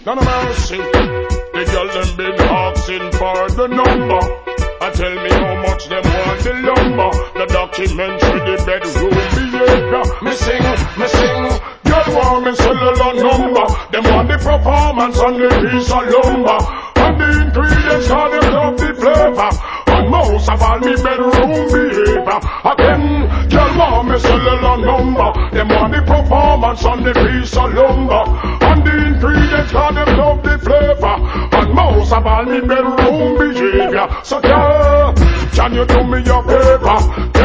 none of mercy. The girl them been asking for the number. I tell me how much them want the lumber. The documentary, the bedroom behavior. Me sing. Girl want me cellular number. Them want the performance on the piece of lumber. And the ingredients cause them love the flavor. And most of all me bedroom behavior. Again, girl want me cellular number. Them want the performance on the piece of lumber. And the ingredients cause them love the flavor. And most of all me bedroom behavior. So girl, can you do me a favor?